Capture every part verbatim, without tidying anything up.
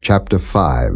Chapter five.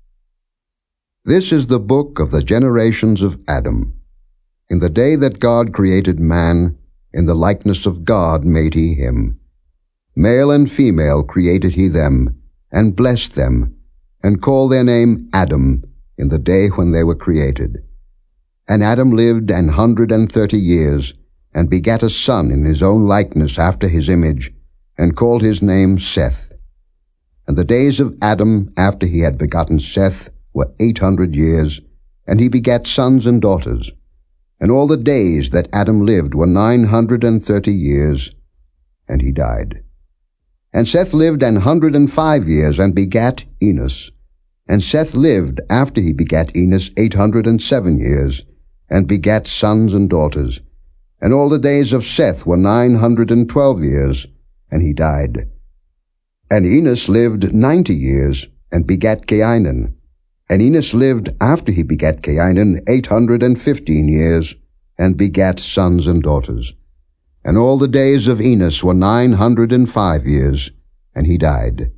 This is the book of the generations of Adam. In the day that God created man, in the likeness of God made he him. Male and female created he them, and blessed them, and called their name Adam in the day when they were created. And Adam lived an hundred and thirty years, and begat a son in his own likeness after his image, and called his name Seth. And the days of Adam after he had begotten Seth were eight hundred years, and he begat sons and daughters. And all the days that Adam lived were nine hundred and thirty years, and he died. And Seth lived an hundred and five years, and begat Enos. And Seth lived after he begat Enos eight hundred and seven years, and begat sons and daughters. And all the days of Seth were nine hundred and twelve years, and he died. And Enos lived ninety years, and begat Cainan. And Enos lived after he begat Cainan eight hundred and fifteen years, and begat sons and daughters. And all the days of Enos were nine hundred and five years, and he died.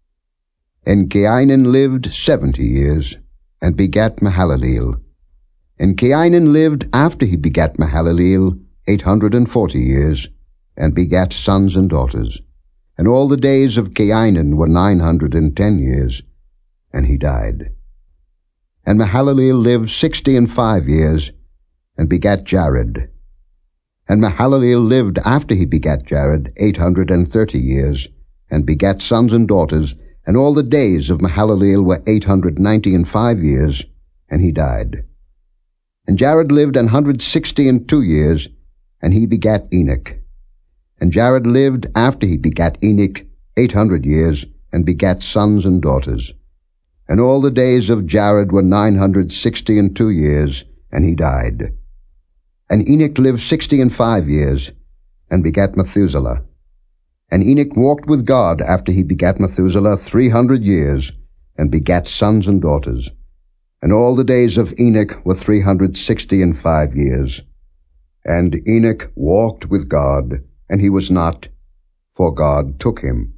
And Cainan lived seventy years, and begat Mahalaleel. And Cainan lived after he begat Mahalaleel eight hundred and forty years, and begat sons and daughters. And all the days of Cainan were nine hundred and ten years, and he died. And Mahalaleel lived sixty and five years, and begat Jared. And Mahalaleel lived after he begat Jared eight hundred and thirty years, and begat sons and daughters. And all the days of Mahalaleel were eight hundred ninety and five years, and he died. And Jared lived an hundred sixty and two years, and he begat Enoch. And Jared lived after he begat Enoch eight hundred years, and begat sons and daughters. And all the days of Jared were nine hundred sixty and two years, and he died. And Enoch lived sixty and five years, and begat Methuselah. And Enoch walked with God after he begat Methuselah three hundred years, and begat sons and daughters. And all the days of Enoch were three hundred sixty and five years. And Enoch walked with God, and he was not, for God took him.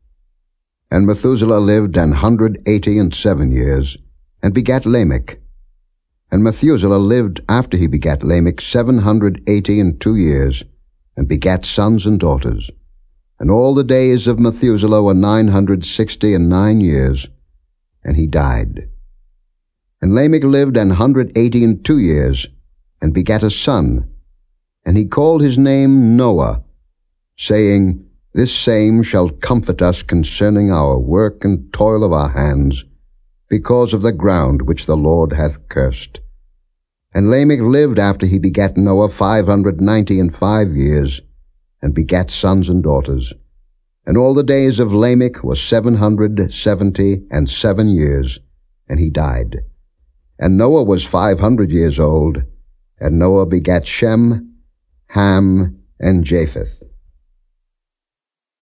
And Methuselah lived an hundred eighty and seven years, and begat Lamech. And Methuselah lived after he begat Lamech seven hundred eighty and two years, and begat sons and daughters. And all the days of Methuselah were nine hundred sixty and nine years, and he died. And Lamech lived an hundred eighty and two years, and begat a son, and he called his name Noah, saying, This same shall comfort us concerning our work and toil of our hands, because of the ground which the Lord hath cursed. And Lamech lived after he begat Noah five hundred ninety and five years, and begat sons and daughters. And all the days of Lamech were seven hundred seventy and seven years, and he died. And Noah was five hundred years old, and Noah begat Shem, Ham, and Japheth.